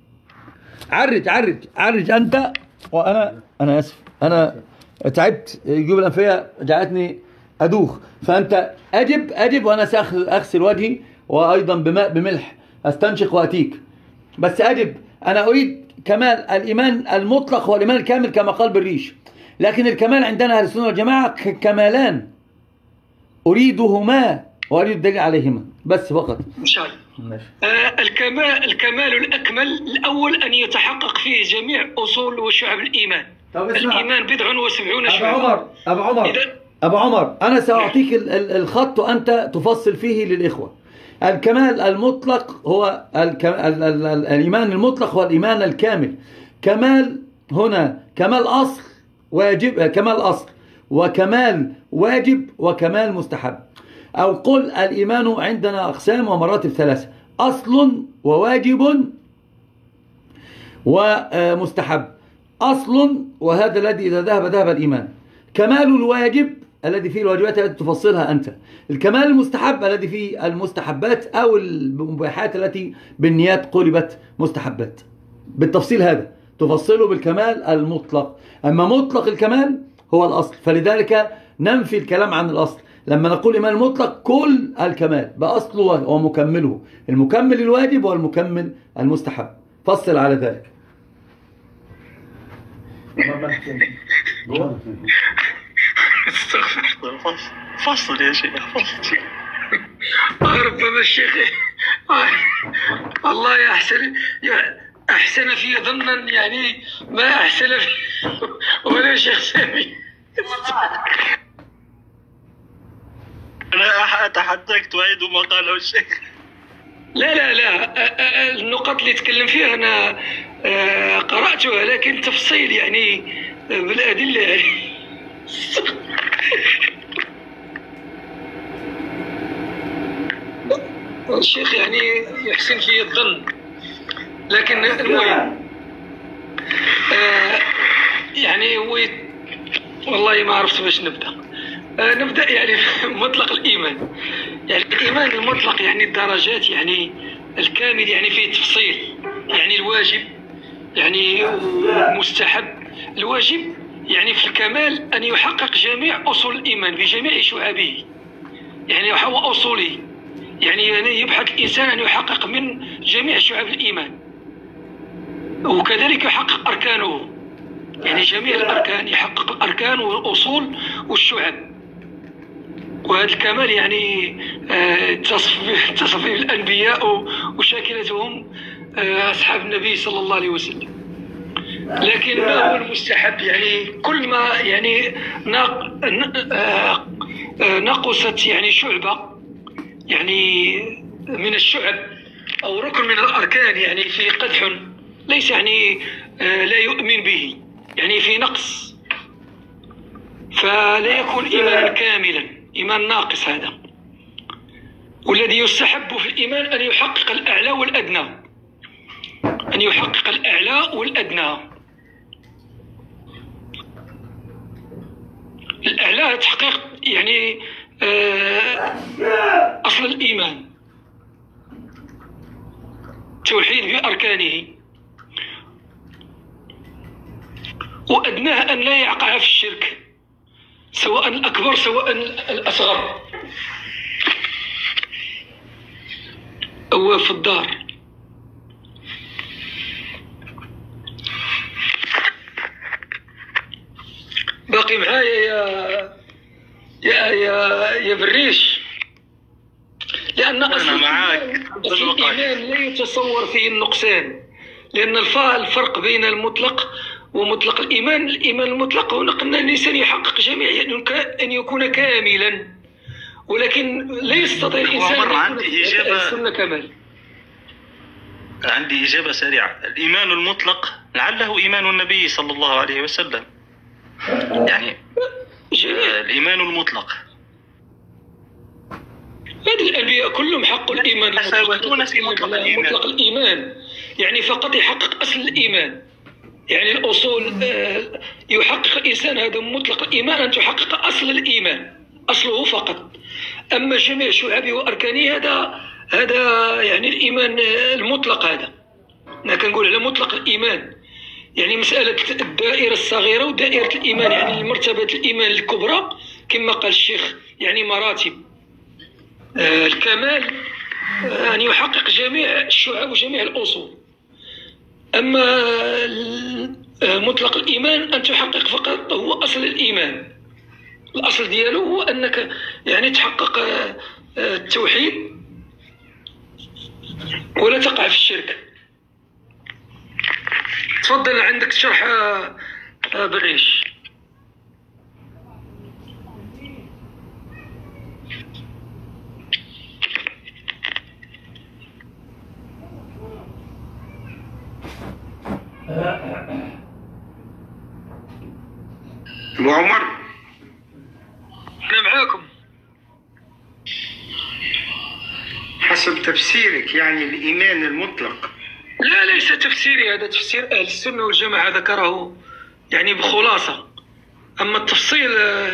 عرج أنت. وأنا أسف، أنا تعبت، الجيوب الأنفية جعلتني أدوخ، فأنت أجب وأنا سأغسل وجهي وأيضا بماء بملح أستنشق وأتيك، بس أجب. أنا أريد كمال الإيمان المطلق والإيمان الكامل كما قال بالريش، لكن الكمال عندنا أهل السنة والجماعة كمالان أريدهما وأريد الدليل عليهما بس فقط إن شاء الله. الكمال الأكمل الأول أن يتحقق فيه جميع أصول وشعب الإيمان. الإيمان 79 شعبة. أبو عمر أنا سأعطيك الخط وأنت تفصل فيه للإخوة. الكمال المطلق هو الإيمان المطلق هو الإيمان الكامل. كمال هنا كمال أصل واجب، كمال أصل وكمال واجب وكمال مستحب، أو قل الإيمان عندنا أقسام ومراتب ثلاثة: أصل وواجب ومستحب. أصل وهذا الذي إذا ذهب الإيمان. كمال الواجب الذي فيه الواجبات التي تفصلها أنت. الكمال المستحب الذي فيه المستحبات أو المباحات التي بالنيات قلبت مستحبات. بالتفصيل هذا تفصله بالكمال المطلق. أما مطلق الكمال هو الأصل، فلذلك ننفي الكلام عن الأصل لما نقول إيمان المطلق كل الكمال بأصله ومكمله، المكمل الواجب والمكمل المستحب. فصل على ذلك. فصل يا شيخ، فصل. ربما الشيخ الله أحسن في ظنا يعني ما أحسن في ولا شيخ سامي. أنا أتحداك تعيد ما قاله الشيخ. لا النقط اللي تكلم فيها أنا قرأتها، لكن تفصيل يعني بالأدلة يعني. الشيخ يعني يحسن في الظن، لكن المهم يعني والله ما عرفت باش نبدأ يعني مطلق الإيمان. يعني الإيمان المطلق يعني الدرجات، يعني الكامل يعني فيه تفصيل، يعني الواجب يعني مستحب. الواجب يعني في الكمال أن يحقق جميع أصول الإيمان بجميع شعبه، يعني هو أصولي. يعني يبحث الإنسان أن يحقق من جميع شعب الإيمان، وكذلك يحقق أركانه، يعني جميع الأركان، يحقق الأركان والأصول والشعب. وهذا الكمال يعني اتصف به الأنبياء وشاكلتهم أصحاب النبي صلى الله عليه وسلم. لكن ما هو المستحب؟ يعني كل ما يعني نقصت يعني شعبة يعني من الشعب أو ركن من الأركان يعني في قدح، ليس يعني لا يؤمن به، يعني في نقص، فلا يكون إيمانا كاملا، إيمان ناقص هذا. والذي يستحب في الإيمان أن يحقق الأعلى والأدنى، أن يحقق الأعلى والأدنى. الأعلى تحقيق يعني أصل الإيمان، توحيد بأركانه، وأدناه أن لا يقع في الشرك، سواء الأكبر سواء الأصغر. أو في الدار باقي معايا يا بريش؟ لأن أصل الإيمان لا يتصور فيه النقصان، لأن الفرق بين المطلق ومطلق الإيمان. الإيمان المطلق هو قلنا الإنسان يحقق جميع أن يكون كاملا، ولكن لا يستطيع الإنسان أن يكون كمال. عندي إجابة سريعة. الإيمان المطلق لعله إيمان النبي صلى الله عليه وسلم، يعني الإيمان المطلق. هذه الأنبياء كلهم حقوا الإيمان مطلق الإيمان، يعني فقط يحقق أصل الإيمان، يعني الأصول. يحقق الإنسان هذا مطلق الإيمان أن تحقق أصل الإيمان، أصله فقط. أما جميع شعبه وأركانه هذا يعني الإيمان المطلق. هذا أنا كنقول على مطلق الإيمان، يعني مسألة الدائرة الصغيرة ودائرة الإيمان، يعني مرتبة الإيمان الكبرى كما قال الشيخ، يعني مراتب الكمال أن يحقق جميع الشعب وجميع الأصول. أما مطلق الإيمان أن تحقق فقط هو أصل الإيمان، الأصل دياله هو أنك يعني تحقق التوحيد ولا تقع في الشرك. تفضل، عندك شرح بريش. أبو عمر أنا معاكم. حسب تفسيرك يعني الإيمان المطلق؟ لا، ليس تفسيري، هذا تفسير أهل السنة والجماعة ذكره يعني بخلاصة. أما التفصيل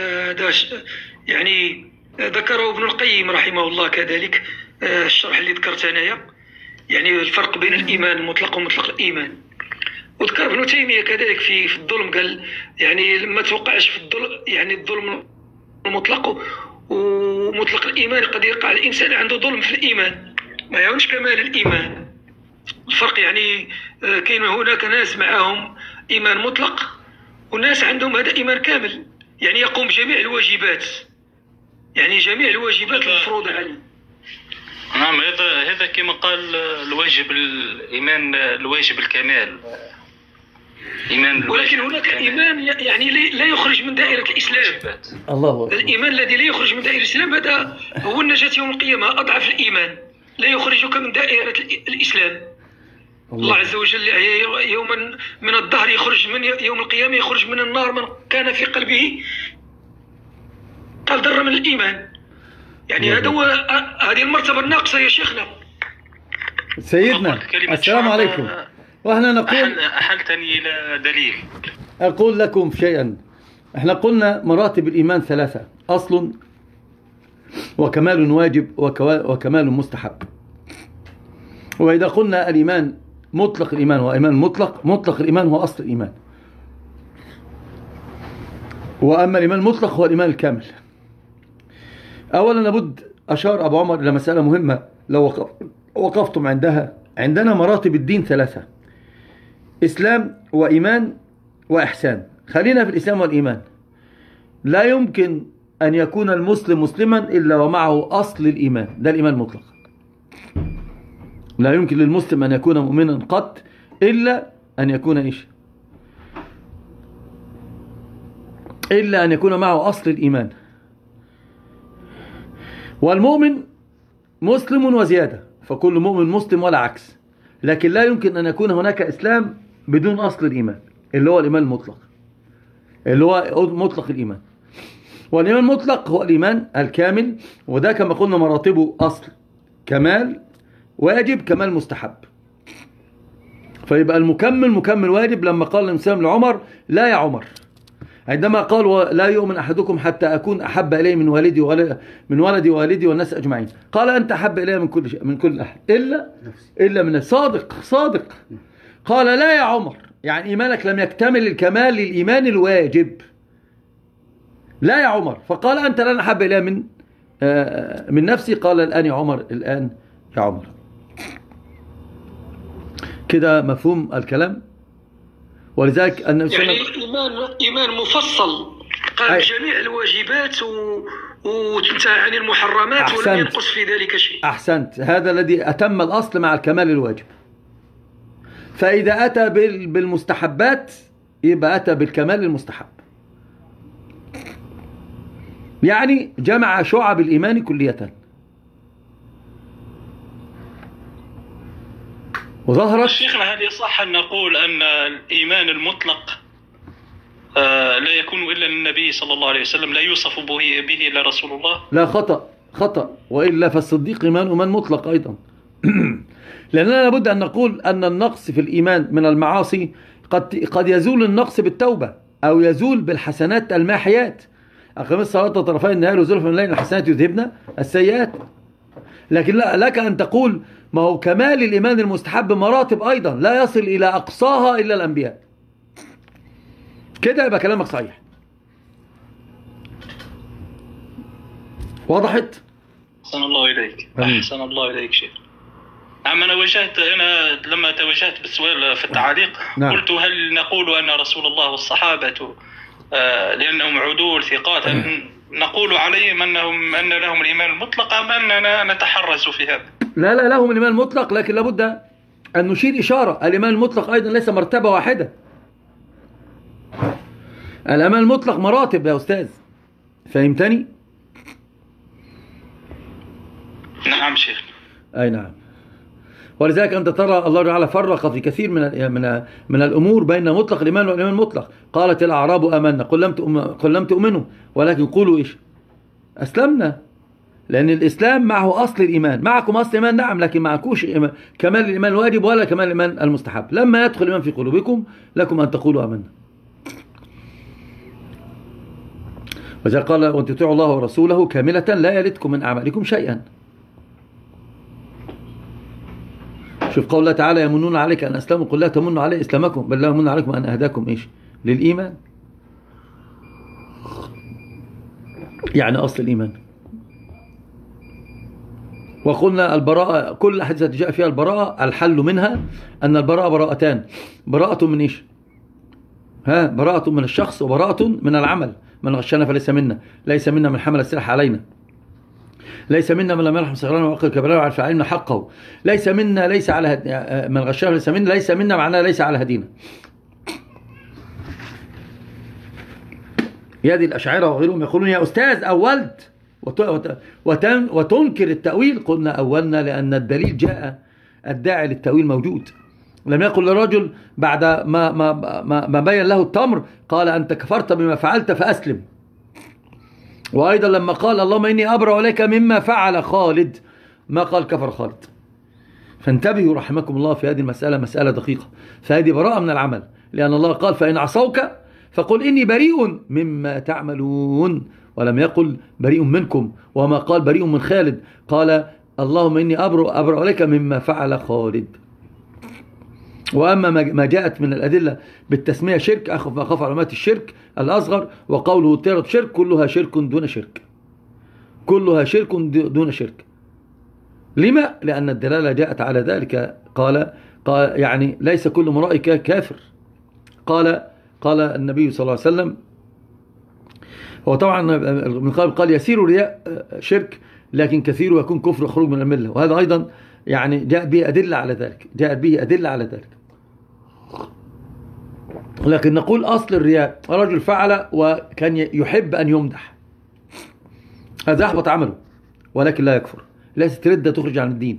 يعني ذكره ابن القيم رحمه الله كذلك، الشرح اللي ذكرت أنايا، يعني الفرق بين الإيمان المطلق ومطلق الإيمان. وذكر ابن تيمية كذلك في الظلم، قال يعني ما توقعش في الظلم، يعني الظلم المطلق ومطلق الإيمان قد يقع الإنسان عنده ظلم في الإيمان، ما يعونش كمال الإيمان. الفرق يعني كاين هناك ناس معهم إيمان مطلق وناس عندهم هذا إيمان كامل، يعني يقوم بجميع الواجبات، يعني جميع الواجبات المفروضة عليه. نعم، هذا كما قال الواجب الإيمان، الواجب الكمال، إيمان. ولكن هناك إيمان يعني لا يخرج من دائرة الإسلام. الله أكبر. الإيمان الذي لا يخرج من دائرة الإسلام هذا هو النجاة يوم القيامة، أضعف الإيمان، لا يخرجك من دائرة الإسلام. الله عز وجل يوما من الدهر يخرج من يوم القيامة، يخرج من النار من كان في قلبه قال ذرة من الإيمان. يعني هذا هو هذه المرتبة الناقصة يا شيخنا. سيدنا السلام عليكم. وإحنا نقول أحلتني إلى دليل. أقول لكم شيئا. إحنا قلنا مراتب الإيمان ثلاثة: أصل وكمال واجب وكمال مستحب. وإذا قلنا الإيمان مطلق الإيمان وإيمان مطلق الإيمان هو أصل الإيمان، وأما الإيمان المطلق هو الإيمان الكامل. أولا لابد أشار أبو عمر إلى مسألة مهمة لو وقفتم عندها. عندنا مراتب الدين 3: إسلام وإيمان وإحسان. خلينا في الإسلام والإيمان. لا يمكن أن يكون المسلم مسلما إلا ومعه أصل الإيمان، ده الإيمان المطلق. لا يمكن للمسلم أن يكون مؤمنا قط إلا أن يكون إيش؟ إلا أن يكون معه أصل الإيمان. والمؤمن مسلم وزيادة، فكل مؤمن مسلم ولا عكس. لكن لا يمكن أن يكون هناك إسلام بدون أصل الإيمان اللي هو الإيمان المطلق، اللي هو مطلق الإيمان. والإيمان المطلق هو الإيمان الكامل، وده كما قلنا مراتبه: أصل، كمال واجب، كمال مستحب. فيبقى المكمل مكمل واجب. لما قال الإنسان لعمر: لا يا عمر، عندما قال: لا يؤمن أحدكم حتى أكون أحب إليه من ولدي ووالدي والناس أجمعين، قال: أنت أحب إليه من كل أحد إلا من صادق. قال: لا يا عمر، يعني إيمانك لم يكتمل الكمال للإيمان الواجب. لا يا عمر. فقال: أنت لن أحب إليه من نفسي. قال: الآن يا عمر، الآن يا عمر. كده مفهوم الكلام. ولذلك النبي صلى الله عليه وسلم يعني إيمان مفصل قام بجميع الواجبات وتنتهى عن المحرمات ولم ينقص في ذلك شيء. أحسنت. هذا الذي أتم الأصل مع الكمال الواجب. فإذا أتى بالمستحبات يبقى أتى بالكمال المستحب، يعني جمع شعب الإيمان كلية. وظهرت شيخنا، هل يصح أن نقول أن الإيمان المطلق لا يكون إلا للنبي صلى الله عليه وسلم، لا يوصف به إلا رسول الله؟ لا، خطأ. وإلا فالصديق إيمان مطلق أيضا. لأننا لابد أن نقول أن النقص في الإيمان من المعاصي قد يزول النقص بالتوبة، أو يزول بالحسنات الماحيات. أقم الصلاة طرفي النهار وزلفا من الليل الحسنات يذهبن السيئات. لكن لك أن تقول: ما هو كمال الإيمان المستحب مراتب أيضا لا يصل إلى أقصاها إلا الأنبياء. كده يبقى كلامك صحيح. وضحت؟ أحسن الله إليك. أحسن الله إليك شيخ. نعم، أنا لما توجهت بالسؤال في التعليق قلت: هل نقول أن رسول الله والصحابة لأنهم عدول ثقات نقول عليهم أن لهم الإيمان المطلق، أم أننا نتحرز في هذا؟ لا، لهم الإيمان المطلق، لكن لابد أن نشير إشارة: الإيمان المطلق أيضا ليس مرتبة واحدة. الإيمان المطلق مراتب يا أستاذ، فهمتني؟ نعم شيخ. أي نعم. ولذلك أنت ترى الله تعالى فرق في كثير من الأمور بين مطلق الإيمان والإيمان المطلق. قالت الأعراب آمنا قل لم تؤمنوا ولكن قولوا إيش؟ أسلمنا. لأن الإسلام معه أصل الإيمان. معكم أصل الإيمان نعم، لكن معكوش كمال الإيمان الواجب ولا كمال الإيمان المستحب. لما يدخل الإيمان في قلوبكم لكم أن تقولوا آمنا. وذلك قال: وأن تطيعوا الله ورسوله كاملة لا يلدكم من أعمالكم شيئا. شوف قول الله تعالى: يمنون عليك أن أسلموا قل لا تمنوا علي إسلامكم بل لا يمنون عليكم أن أهداكم إيش؟ للإيمان. يعني أصل الإيمان. وقلنا البراءة، كل حديث جاء فيها البراءة الحل منها أن البراءة براءتان: براءة من إيش؟ براءة من الشخص وبراءة من العمل. من غشنا فليس منا، ليس منا من حمل السلاح علينا، ليس منا من لم يرحم صغيرنا ويوقر كبيرنا ويعرف علمنا حقه، ليس منا ليس على من غشنا فليس منا، ليس منا معناه ليس على هدينا. يدي الأشاعرة وغيرهم يقولون: يا أستاذ أولت وتنكر التأويل. قلنا: أولنا لأن الدليل جاء، الداعي للتأويل موجود. لم يقل للرجل بعد ما بين له التمر قال: أنت كفرت بما فعلت فأسلم. وأيضا لما قال: اللهم إني أبرأ إليك مما فعل خالد، ما قال كفر خالد. فانتبهوا رحمكم الله في هذه المسألة، مسألة دقيقة. فهذه براءة من العمل، لأن الله قال: فإن عصوك فقل إني بريء مما تعملون، ولم يقل بريء منكم. وما قال بريء من خالد، قال: اللهم إني أبرأ إليك مما فعل خالد. وأما ما جاءت من الأدلة بالتسمية شرك، أخف علامات الشرك الأصغر، وقوله تيرة شرك، كلها شرك دون شرك. كلها شرك دون شرك. لما؟ لأن الدلالة جاءت على ذلك. قال يعني ليس كل مرائي كافر. قال النبي صلى الله عليه وسلم، هو طبعا من قال يسير رياء شرك لكن كثير يكون كفر وخروج من الملة، وهذا أيضا يعني جاءت به أدلة على ذلك. لكن نقول أصل الرياء رجل فعل وكان يحب أن يمدح، هذا يحبط عمله ولكن لا يكفر، ليست ردة تخرج عن الدين،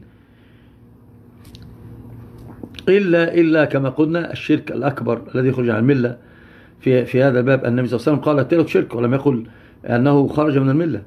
إلا كما قلنا الشرك الأكبر الذي يخرج عن الملة. في هذا الباب النبي صلى الله عليه وسلم قال التالت شرك، ولم يقل أنه خرج من الملة.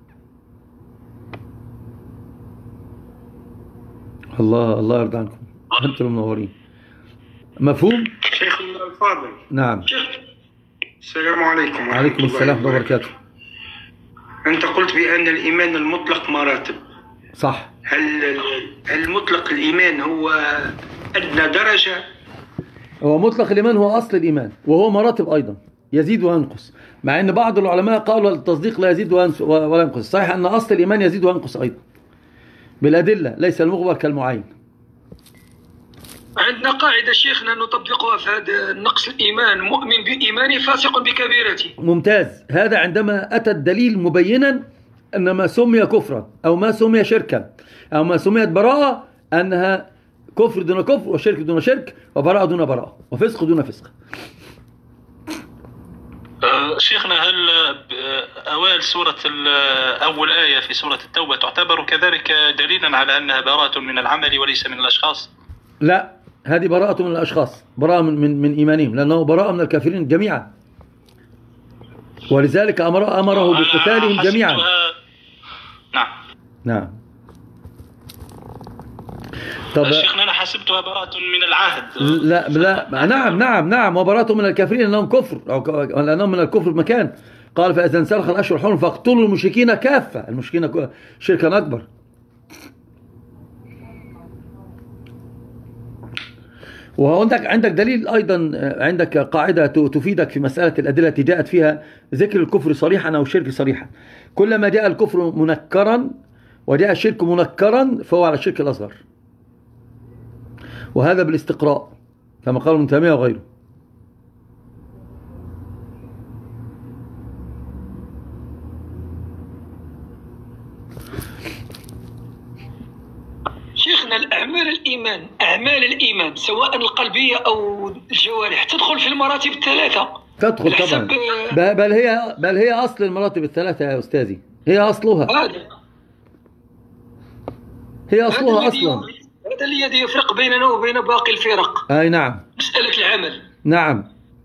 الله يرضى عنكم، أنتم المنورين. مفهوم؟ شيخنا الفاضل. نعم. السلام عليكم. وعليكم السلام ورحمة الله وبركاته. أنت قلت بأن الإيمان المطلق مراتب. صح. هل مطلق الإيمان هو أدنى درجة؟ هو مطلق الإيمان هو أصل الإيمان، وهو مراتب أيضا يزيد وينقص، مع أن بعض العلماء قالوا التصديق لا يزيد ولا ينقص. صحيح أن أصل الإيمان يزيد وينقص أيضا بالأدلة، ليس المخبر كالمعين. عندنا قاعدة شيخنا نطبقها في هذا النقص الإيمان: مؤمن بإيمانه فاسق بكبيرته. ممتاز. هذا عندما أتى الدليل مبينا أن ما سمي كفرا أو ما سمي شركا أو ما سميت براءة أنها كفر دون كفر وشرك دون شرك وبراءة دون براءة وفسق دون فسق. شيخنا، هل أوائل سورة أول آية في سورة التوبة تعتبر كذلك دليلا على أنها براءة من العمل وليس من الأشخاص؟ لا، هذه براءة من الأشخاص، براءة من إيمانهم، لأنه براءة من الكافرين جميعا، ولذلك أمره بقتالهم جميعا. نعم. طب شيخنا، أنا حسبتها براءة من العهد. لا، نعم، وبراءة من الكافرين لأنهم كفر، لأنهم من الكفر بمكان. قال فإذا انسلخ الأشهر الحرم فاقتلوا المشركين كافة، المشركين شركا أكبر. وعندك دليل أيضا، عندك قاعدة تفيدك في مسألة الأدلة التي جاءت فيها ذكر الكفر صريحا أو الشرك صريحا. كلما جاء الكفر منكرا وجاء الشرك منكرا فهو على الشرك الأصغر، وهذا بالاستقراء كما قال ابن تيمية وغيره. شيخنا، أعمال الإيمان سواء القلبية أو الجوارح تدخل في المراتب الثلاثة. تدخل طبعا، بل هي أصل المراتب الثلاثة يا أستاذي، هي أصلها. هي أصلها أصلا. هذا الذي يفرق بيننا وبين باقي الفرق. أي نعم. مسألة العمل. نعم.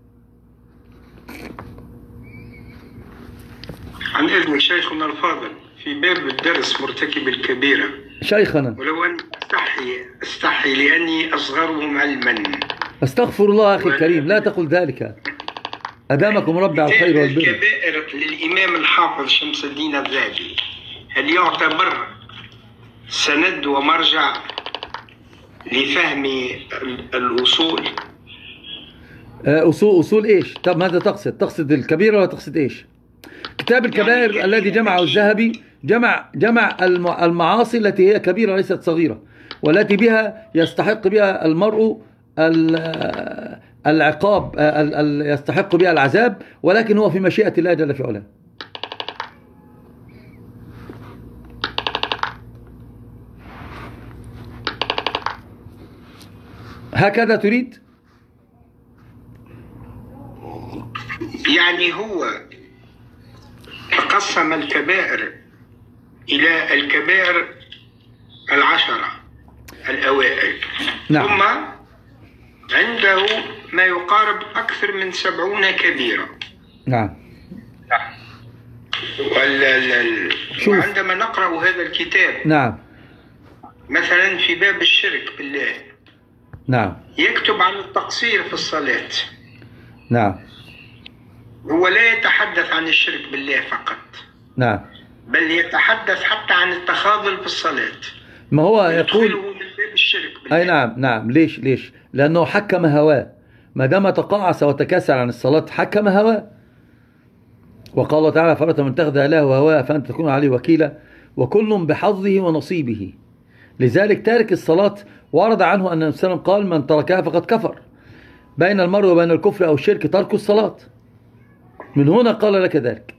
عن إذنك شيخنا الفاضل، في باب الدرس مرتكب الكبيرة شيخنا، ولو أن أستحي لأني أصغرهم علما. أستغفر الله أخي الكريم، لا تقل ذلك، أدامكم ربي على الخير والبر. الكبائر للإمام الحافظ شمس الدين الذهبي هل يعتبر سند ومرجع لفهم الأصول؟ أصول إيش؟ طب ماذا تقصد الكبيرة ولا تقصد إيش؟ كتاب الكبائر يعني الذي جمعه الذهبي جمع المعاصي التي هي كبيرة ليست صغيرة، والتي بها يستحق بها المرء العقاب، يستحق بها العذاب، ولكن هو في مشيئة الله جل في علاه. هكذا تريد؟ يعني هو قسم الكبائر إلى الكبائر 10 الأوائل. نعم. ثم عنده ما يقارب أكثر من 70 كبيرة. نعم. وعندما نقرأ هذا الكتاب، نعم، مثلا في باب الشرك بالله، نعم، يكتب عن التقصير في الصلاة. نعم. هو لا يتحدث عن الشرك بالله فقط، نعم، بل يتحدث حتى عن التخاذل في الصلاة. ما هو يقول من باب الشرك بالله. أي نعم. ليش؟ لأنه حكم هواه، ما دام تقاعس وتكاسل عن الصلاة حكم هواه. وقال الله تعالى فرأت من اتخذ إلهه وهواه فأنت تكون عليه وكيلا، وكل بحظه ونصيبه. لذلك تارك الصلاة ورد عنه أن النبي صلى الله عليه وسلم قال من تركها فقد كفر. بين المرء وبين الكفر أو الشرك ترك الصلاة، من هنا قال لك ذلك.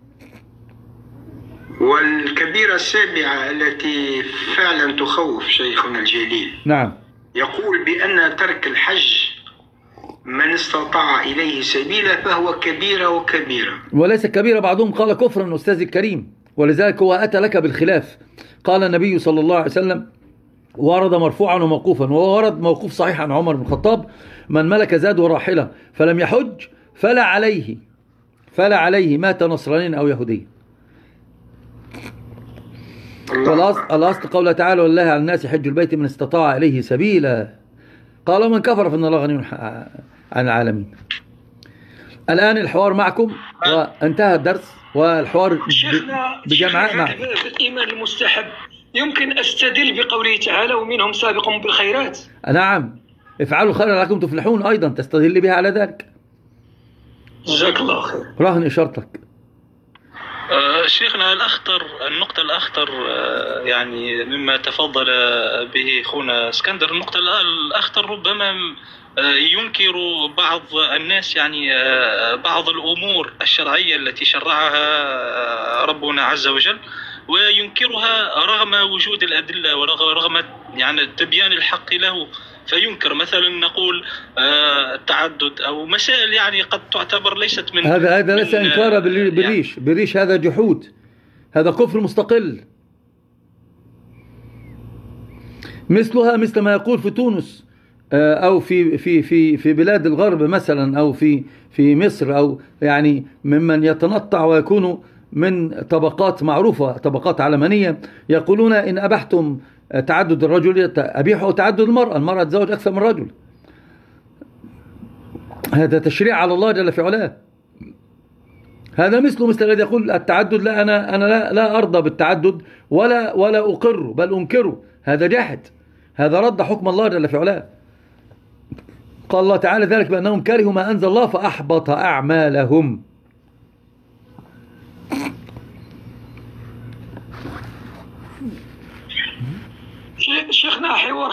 والكبيرة السابعة التي فعلا تخوف شيخنا الجليل، نعم، يقول بأن ترك الحج من استطاع إليه سبيلا فهو كبيرة وكبيرة، وليس كبيرة. بعضهم قال كفرا أستاذ الكريم، ولذلك هو أتى لك بالخلاف. قال النبي صلى الله عليه وسلم ورد مرفوعا وموقوفا، وهو ورد موقوف صحيح عن عمر بن الخطاب: من ملك زاد وراحلة فلم يحج فلا عليه مات نصرانيا أو يهوديا. الأصل قوله تعالى ولله على الناس حج البيت من استطاع إليه سبيلا. قال ومن كفر فإن الله غني عن العالمين. الآن الحوار معكم وانتهى الدرس، والحوار بجماعة معكم. بالإيمان المستحب يمكن أستدل بقوله تعالى ومنهم سابق بالخيرات. نعم، افعلوا الخير لعلكم تفلحون، أيضا تستدل بها على ذلك. جزاك الله خير. رهن إشارتك. شيخنا النقطة الأخطر يعني مما تفضل به أخونا اسكندر، النقطة الأخطر ربما ينكر بعض الناس يعني بعض الأمور الشرعية التي شرعها ربنا عز وجل، وينكرها رغم وجود الأدلة ورغم يعني تبيان الحق له، فينكر. مثلا نقول التعدد أو مسائل يعني قد تعتبر ليست من هذا ليس إنكار بالريش، هذا جحود، هذا كفر مستقل. مثل ما يقول في تونس أو في بلاد الغرب مثلا، أو في مصر، أو يعني ممن يتنطع ويكون من طبقات معروفة، طبقات علمانية، يقولون إن أبحتم تعدد الرجل أبيحوا تعدد المرأة تزوج أكثر من رجل. هذا تشريع على الله جل في علاه. هذا مثل الذي يقول التعدد لا، أنا لا أرضى بالتعدد ولا أقر بل أنكره. هذا جاحد، هذا رد حكم الله جل في علاه. قال الله تعالى ذلك بأنهم كرهوا ما أنزل الله فأحبط أعمالهم. شيخنا حوار